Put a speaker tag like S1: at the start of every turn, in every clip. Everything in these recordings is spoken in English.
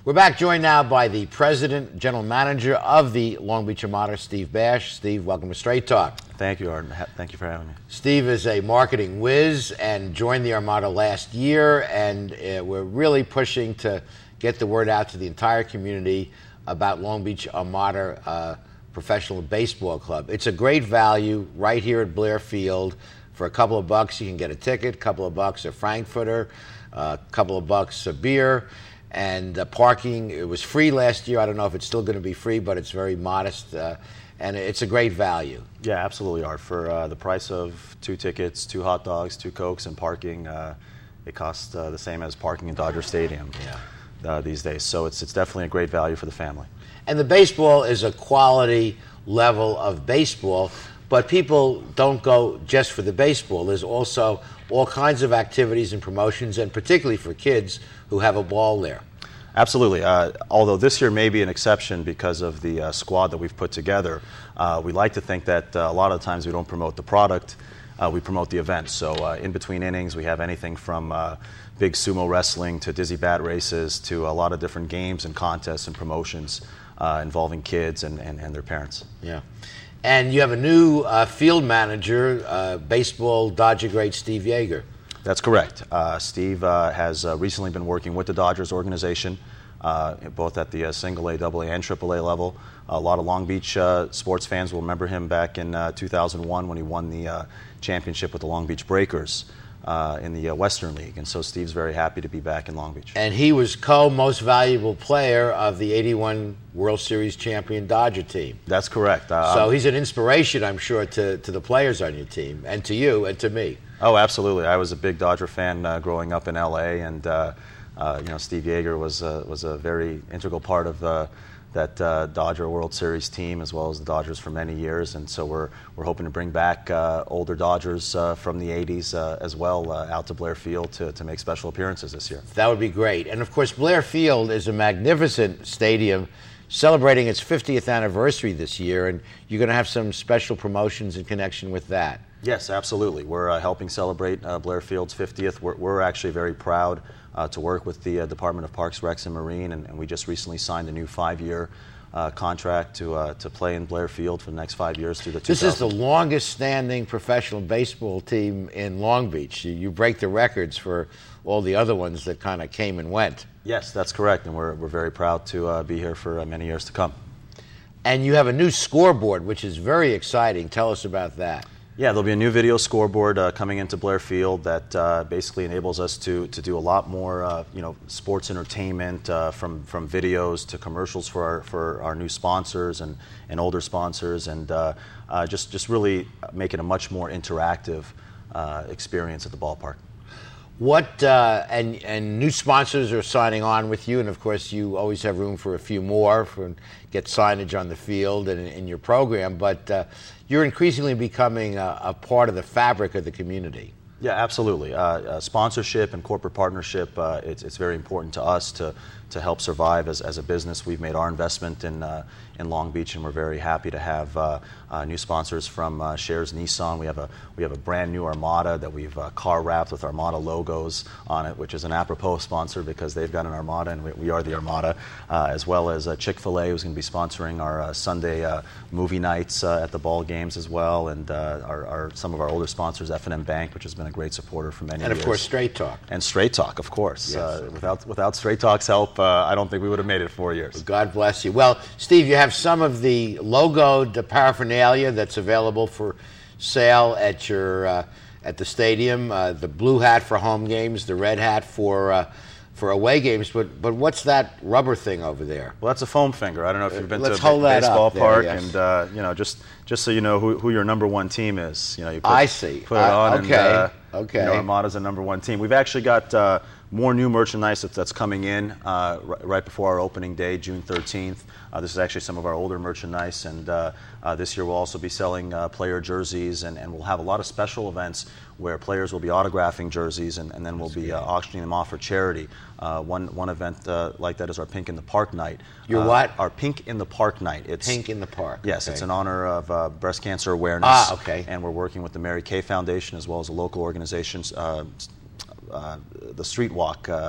S1: We're back, joined now by the president, general manager of the Long Beach Armada, Steve Bash. Steve, welcome to Straight Talk.
S2: Thank you, Arden. Thank you for having me.
S1: Steve is a marketing whiz and joined the Armada last year, and we're really pushing to get the word out to the entire community about Long Beach Armada Professional Baseball Club. It's a great value right here at Blair Field. For a couple of bucks, you can get a ticket. A couple of bucks a Frankfurter, a couple of bucks a beer. And parking, it was free last year. I don't know if it's still going to be free, but it's very modest, and it's a great value.
S2: Yeah, absolutely, Art. For the price of 2 tickets, 2 hot dogs, 2 Cokes, and parking, it costs the same as parking in Dodger Stadium these days. So it's definitely a great value for the family.
S1: And the baseball is a quality level of baseball, but people don't go just for the baseball. There's also all kinds of activities and promotions, and particularly for kids who have a ball there.
S2: Absolutely. Although this year may be an exception because of the squad that we've put together, we like to think that a lot of the times we don't promote the product, we promote the event. So in between innings, we have anything from big sumo wrestling to dizzy bat races to a lot of different games and contests and promotions involving kids and their parents.
S1: Yeah. And you have a new field manager, baseball Dodger great Steve Yeager.
S2: That's correct. Steve has recently been working with the Dodgers organization, both at the single A, double A, and triple A level. A lot of Long Beach sports fans will remember him back in 2001 when he won the championship with the Long Beach Breakers in the Western League. And so Steve's very happy to be back in Long Beach.
S1: And he was co-most valuable player of the 81 World Series champion Dodger team.
S2: That's correct.
S1: So he's an inspiration, I'm sure, to the players on your team, and to you, and to me.
S2: Oh, absolutely. I was a big Dodger fan growing up in L.A., and Steve Yeager was a very integral part of that Dodger World Series team, as well as the Dodgers for many years. And so we're hoping to bring back older Dodgers from the 80s as well out to Blair Field to make special appearances this year.
S1: That would be great. And of course, Blair Field is a magnificent stadium celebrating its 50th anniversary this year, and you're going to have some special promotions in connection with that.
S2: Yes, absolutely. We're helping celebrate Blair Field's 50th. We're actually very proud to work with the Department of Parks, Recs, and Marine, and we just recently signed a new 5-year contract to play in Blair Field for the next 5 years through the 2000s.
S1: This is the longest-standing professional baseball team in Long Beach. You break the records for all the other ones that kind of came and went.
S2: Yes, that's correct, and we're very proud to be here for many years to come.
S1: And you have a new scoreboard, which is very exciting. Tell us about that.
S2: Yeah, there'll be a new video scoreboard coming into Blair Field that basically enables us to do a lot more, sports entertainment from videos to commercials for our new sponsors and older sponsors, and just really make it a much more interactive experience at the ballpark.
S1: What and new sponsors are signing on with you, and of course you always have room for a few more for get signage on the field and in your program, but you're increasingly becoming a part of the fabric of the community.
S2: Yeah, absolutely. Sponsorship and corporate partnership, it's very important to us to help survive as a business. We've made our investment in Long Beach, and we're very happy to have new sponsors from Shares Nissan. We have a brand new Armada that we've car wrapped with Armada logos on it, which is an apropos sponsor because they've got an Armada and we are the Armada, as well as Chick-fil-A, who's going to be sponsoring our Sunday movie nights at the ball games as well, and some of our older sponsors, F&M Bank, which has been a great supporter for many years.
S1: And of course, Straight Talk.
S2: And Straight Talk, of course.
S1: Yes.
S2: Without Straight Talk's help, I don't think we would have made it 4 years.
S1: God bless you. Well, Steve, you have some of the logoed paraphernalia that's available for sale at your at the stadium. The blue hat for home games, the red hat for away games. But what's that rubber thing over there?
S2: Well, that's a foam finger. I don't know if you've been
S1: Let's
S2: to a
S1: hold that
S2: baseball
S1: up
S2: park,
S1: there, yes.
S2: And just so you know who your number one team is. You put,
S1: I see.
S2: Put it on.
S1: Okay. Okay.
S2: Armada's a number one team. We've actually got more new merchandise that's coming in right before our opening day, June 13th. This is actually some of our older merchandise, and this year we'll also be selling player jerseys, and we'll have a lot of special events where players will be autographing jerseys, and then we'll be auctioning them off for charity. One event like that is our Pink in the Park night.
S1: Your what?
S2: Our Pink in the Park night. It's
S1: Pink in the Park.
S2: Yes,
S1: okay.
S2: It's in honor of breast cancer awareness.
S1: Ah, okay.
S2: And we're working with the Mary Kay Foundation as well as a local organization, the Street Walk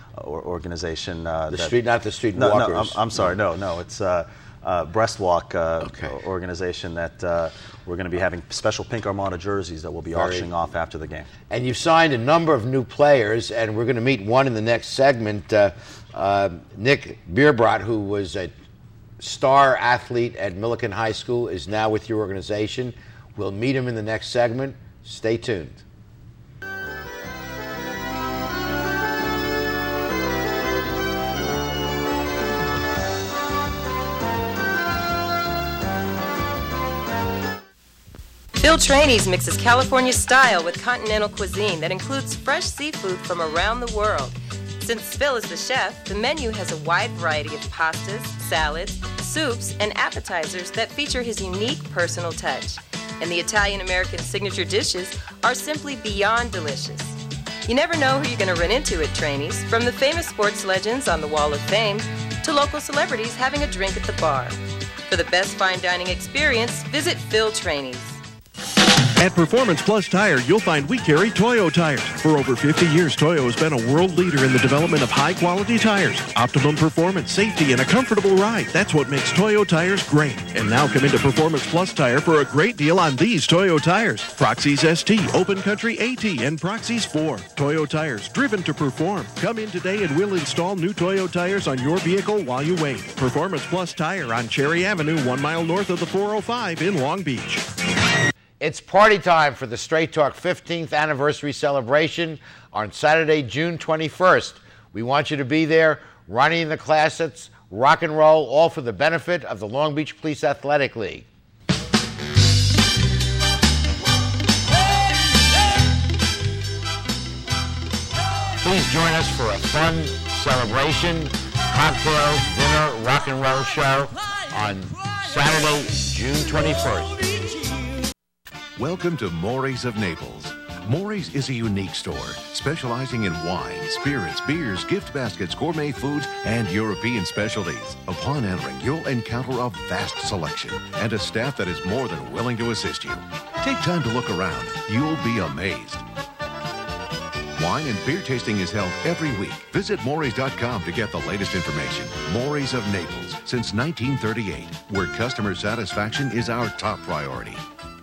S2: organization.
S1: Not the street
S2: no,
S1: walkers.
S2: I'm sorry. No. It's Breastwalk organization that we're going to be having special Pink Armada jerseys that we'll be auctioning off after the game.
S1: And you've signed a number of new players, and we're going to meet one in the next segment. Nick Bierbrot, who was a star athlete at Millikan High School, is now with your organization. We'll meet him in the next segment. Stay tuned.
S3: Phil Trainees mixes California style with continental cuisine that includes fresh seafood from around the world. Since Phil is the chef, the menu has a wide variety of pastas, salads, soups, and appetizers that feature his unique personal touch. And the Italian-American signature dishes are simply beyond delicious. You never know who you're going to run into at Trainees, from the famous sports legends on the Wall of Fame to local celebrities having a drink at the bar. For the best fine dining experience, visit Phil Trainees.
S4: At Performance Plus Tire, you'll find we carry Toyo tires. For over 50 years, Toyo has been a world leader in the development of high-quality tires. Optimum performance, safety, and a comfortable ride. That's what makes Toyo tires great. And now come into Performance Plus Tire for a great deal on these Toyo tires. Proxys ST, Open Country AT, and Proxys 4. Toyo tires, driven to perform. Come in today and we'll install new Toyo tires on your vehicle while you wait. Performance Plus Tire on Cherry Avenue, 1 mile north of the 405 in Long Beach.
S1: It's party time for the Straight Talk 15th anniversary celebration on Saturday, June 21st. We want you to be there, running the classics, rock and roll, all for the benefit of the Long Beach Police Athletic League. Please join us for a fun celebration, cocktails, dinner, rock and roll show on Saturday, June 21st.
S5: Welcome to Maury's of Naples. Maury's is a unique store specializing in wine, spirits, beers, gift baskets, gourmet foods, and European specialties. Upon entering, you'll encounter a vast selection and a staff that is more than willing to assist you. Take time to look around. You'll be amazed. Wine and beer tasting is held every week. Visit Maury's.com to get the latest information. Maury's of Naples, since 1938, where customer satisfaction is our top priority.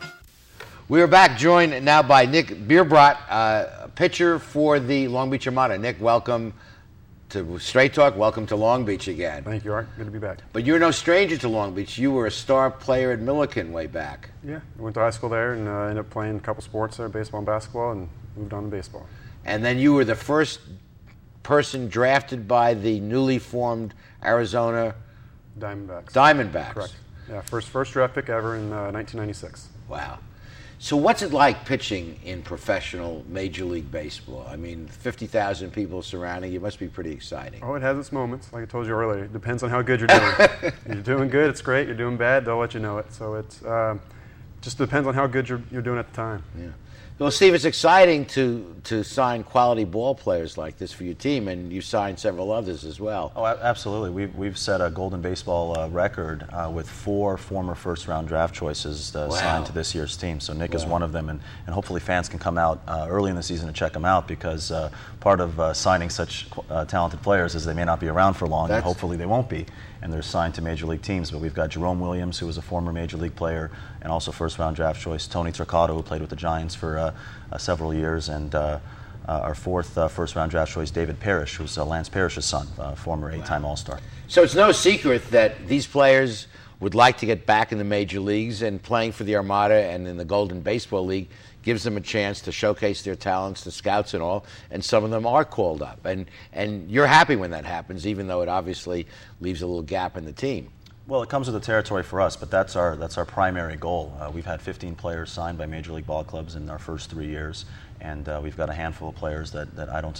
S1: We are back, joined now by Nick Bierbrot, pitcher for the Long Beach Armada. Nick, welcome to Straight Talk. Welcome to Long Beach again.
S6: Thank you, Art. Good to be back.
S1: But you're no stranger to Long Beach. You were a star player at Millikan way back.
S6: Yeah, I went to high school there and ended up playing a couple sports there, baseball and basketball, and moved on to baseball.
S1: And then you were the first person drafted by the newly formed Arizona Diamondbacks.
S6: Correct. Yeah, first draft pick ever in 1996.
S1: Wow. So what's it like pitching in professional Major League Baseball? I mean, 50,000 people surrounding you. Must be pretty exciting.
S6: Oh, it has its moments. Like I told you earlier, it depends on how good you're doing. You're doing good, it's great. You're doing bad, they'll let you know it. So it just depends on how good you're doing at the time.
S1: Yeah. Well, Steve, it's exciting to sign quality ball players like this for your team, and you signed several others as well.
S2: Oh, absolutely. We've set a Golden Baseball record with 4 former first-round draft choices signed to this year's team. So Nick is one of them, and hopefully fans can come out early in the season to check them out, because part of signing such talented players is they may not be around for long, and hopefully they won't be, and they're signed to Major League teams. But we've got Jerome Williams, who was a former Major League player and also first-round draft choice, Tony Turcato, who played with the Giants for several years, and our 4th first-round draft choice, David Parrish, who's Lance Parrish's son, former 8-time All-Star.
S1: So it's no secret that these players would like to get back in the major leagues, and playing for the Armada and in the Golden Baseball League gives them a chance to showcase their talents to scouts and all, and some of them are called up. And you're happy when that happens, even though it obviously leaves a little gap in the team.
S2: Well, it comes with the territory for us, but that's our primary goal. We've had 15 players signed by Major League ball clubs in our first 3 years, and we've got a handful of players that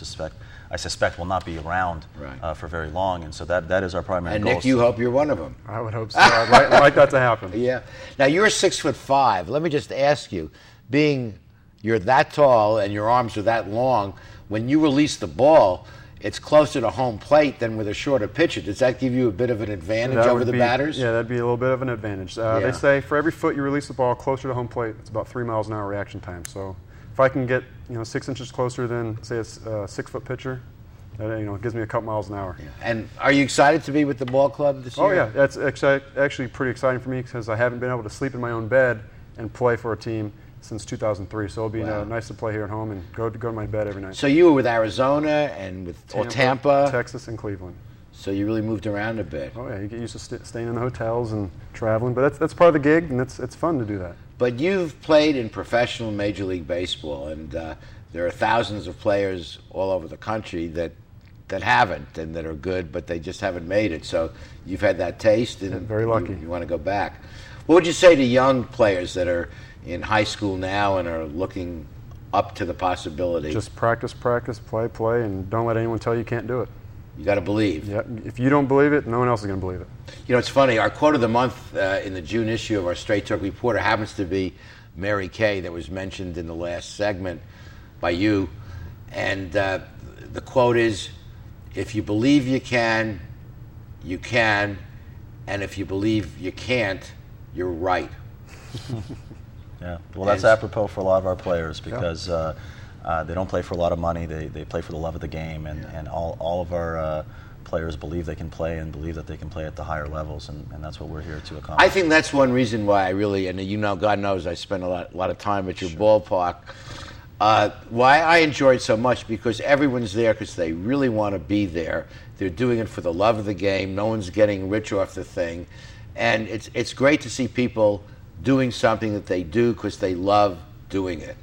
S2: I suspect will not be around for very long, and so that is our primary goal.
S1: And Nick, you hope you're one of them.
S6: I would hope so. I'd like that to happen.
S1: Yeah. Now, you're 6'5". Let me just ask you, being you're that tall and your arms are that long, when you release the ball, it's closer to home plate than with a shorter pitcher. Does that give you a bit of an advantage over the batters?
S6: Yeah, that'd be a little bit of an advantage. They say for every foot you release the ball closer to home plate, it's about 3 miles an hour reaction time. So if I can get 6 inches closer than, say, a 6-foot pitcher, It gives me a couple miles an hour.
S1: Yeah. And are you excited to be with the ball club this year?
S6: Oh yeah, that's actually pretty exciting for me because I haven't been able to sleep in my own bed and play for a team since 2003. So it'll be nice to play here at home and go to my bed every night.
S1: So you were with Arizona and with Tampa,
S6: Texas, and Cleveland.
S1: So you really moved around a bit.
S6: Oh yeah, you get used to staying in the hotels and traveling, but that's part of the gig, and it's fun to do that.
S1: But you've played in professional Major League Baseball, and there are thousands of players all over the country that haven't and that are good, but they just haven't made it. So you've had that taste, and
S6: very lucky.
S1: You want to go back. What would you say to young players that are in high school now and are looking up to the possibility?
S6: Just practice, play, and don't let anyone tell you can't do it.
S1: You got to believe.
S6: Yeah. If you don't believe it, no one else is going to believe it.
S1: It's funny. Our quote of the month in the June issue of our Straight Talk Reporter happens to be Mary Kay, that was mentioned in the last segment by you. And the quote is, "If you believe you can, you can. And if you believe you can't, you're right."
S2: Yeah. Well, that's apropos for a lot of our players because they don't play for a lot of money. They play for the love of the game, and all of our players believe they can play and believe that they can play at the higher levels, and that's what we're here to accomplish.
S1: I think that's one reason why I really, and God knows I spend a lot of time at your ballpark, why I enjoy it so much, because everyone's there because they really want to be there. They're doing it for the love of the game. No one's getting rich off the thing. And it's great to see people doing something that they do because they love doing it.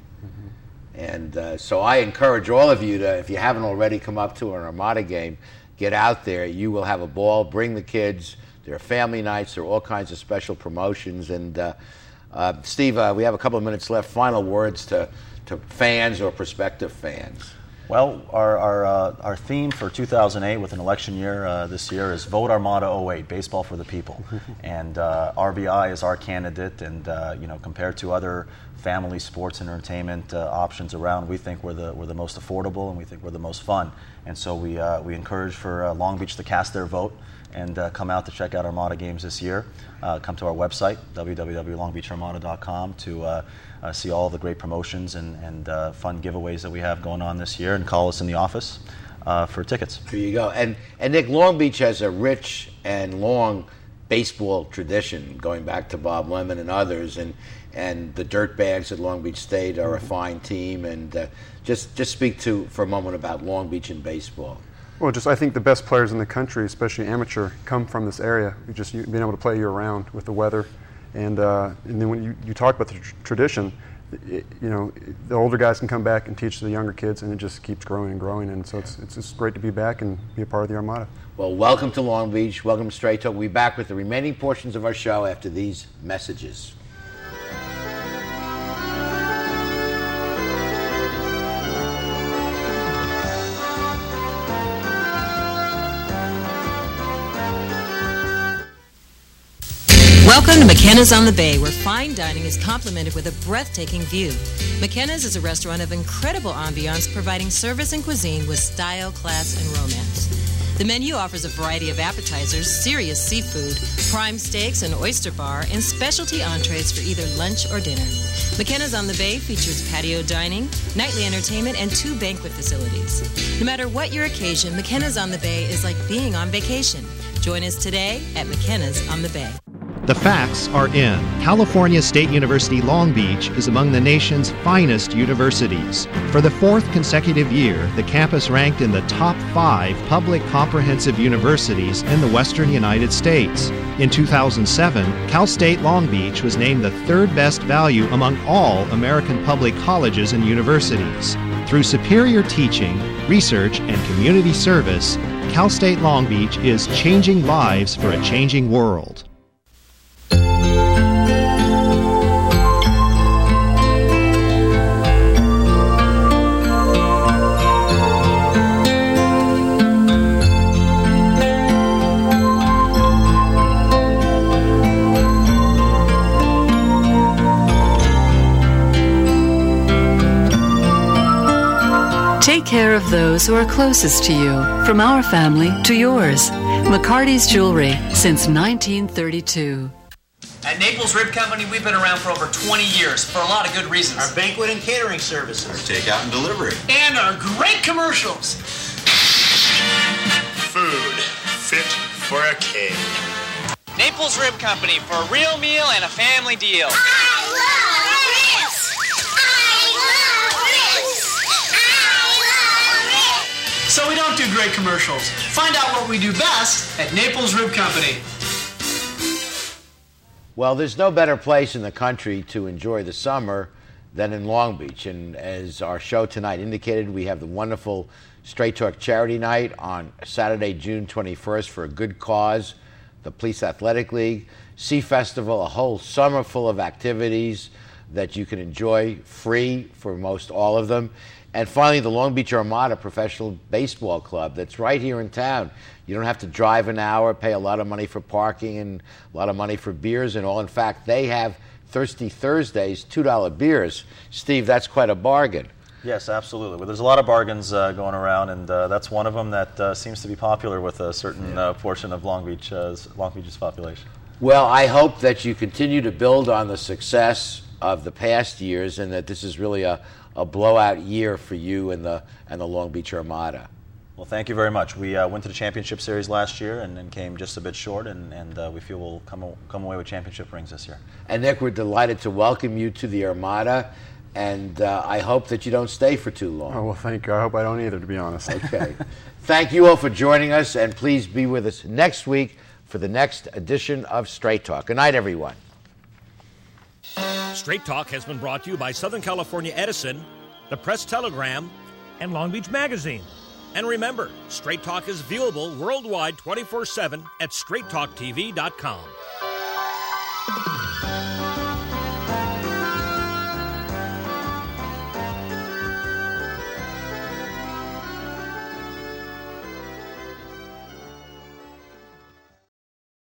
S1: And so I encourage all of you to, if you haven't already, come up to an Armada game, get out there. You will have a ball. Bring the kids. There are family nights. There are all kinds of special promotions. And Steve, we have a couple of minutes left. Final words to fans or prospective fans.
S2: Well, our theme for 2008, with an election year this year, is Vote Armada 08, Baseball for the People. And RBI is our candidate, and compared to other family sports and entertainment options around, we think we're the most affordable, and we think we're the most fun. And so we encourage for Long Beach to cast their vote and come out to check out Armada games this year. Come to our website, www.longbeacharmada.com, to see all the great promotions and fun giveaways that we have going on this year, and call us in the office for tickets.
S1: There you go. And Nick, Long Beach has a rich and long baseball tradition going back to Bob Lemon and others, and the Dirtbags at Long Beach State are a fine team. And just speak for a moment about Long Beach and baseball.
S6: Well, I think the best players in the country, especially amateur, come from this area. Being able to play year-round with the weather. And then when you talk about the tradition, the older guys can come back and teach the younger kids, and it just keeps growing and growing. And so it's just great to be back and be a part of the Armada.
S1: Well, welcome to Long Beach. Welcome to Straight Talk. We'll be back with the remaining portions of our show after these messages.
S3: Welcome to McKenna's on the Bay, where fine dining is complemented with a breathtaking view. McKenna's is a restaurant of incredible ambiance, providing service and cuisine with style, class, and romance. The menu offers a variety of appetizers, serious seafood, prime steaks, an oyster bar, and specialty entrees for either lunch or dinner. McKenna's on the Bay features patio dining, nightly entertainment, and 2 banquet facilities. No matter what your occasion, McKenna's on the Bay is like being on vacation. Join us today at McKenna's on the Bay.
S7: The facts are in. California State University Long Beach is among the nation's finest universities. For the 4th consecutive year, the campus ranked in the top 5 public comprehensive universities in the western United States. In 2007, Cal State Long Beach was named the 3rd best value among all American public colleges and universities. Through superior teaching, research, and community service, Cal State Long Beach is changing lives for a changing world.
S8: Take care of those who are closest to you, from our family to yours. McCarty's Jewelry, since 1932.
S9: At Naples Rib Company, we've been around for over 20 years for a lot of good reasons.
S10: Our banquet and catering services.
S11: Our takeout and delivery.
S9: And our great commercials.
S10: fit for a king.
S9: Naples Rib Company for a real meal and a family deal.
S11: I love ribs!
S9: So we don't do great commercials. Find out what we do best at Naples Rib Company.
S1: Well, there's no better place in the country to enjoy the summer than in Long Beach. And as our show tonight indicated, we have the wonderful Straight Talk Charity Night on Saturday, June 21st for a good cause, the Police Athletic League, Sea Festival, a whole summer full of activities that you can enjoy free for most all of them. And finally, the Long Beach Armada Professional Baseball Club that's right here in town. You don't have to drive an hour, pay a lot of money for parking and a lot of money for beers and all. In fact, they have Thirsty Thursdays, $2 beers. Steve, that's quite a bargain.
S2: Yes, absolutely. Well, there's a lot of bargains going around, and that's one of them that seems to be popular with a certain portion of Long Beach's population.
S1: Well, I hope that you continue to build on the success of the past years and that this is really a blowout year for you and the Long Beach Armada.
S2: Well, thank you very much. We went to the championship series last year and came just a bit short, and we feel we'll come away with championship rings this year.
S1: And Nick, we're delighted to welcome you to the Armada, and I hope that you don't stay for too long.
S6: Oh, well, thank you. I hope I don't either, to be honest.
S1: Okay. Thank you all for joining us, and please be with us next week for the next edition of Straight Talk. Good night, everyone.
S12: Straight Talk has been brought to you by Southern California Edison, the Press Telegram, and Long Beach Magazine. And remember, Straight Talk is viewable worldwide 24/7 at straighttalktv.com.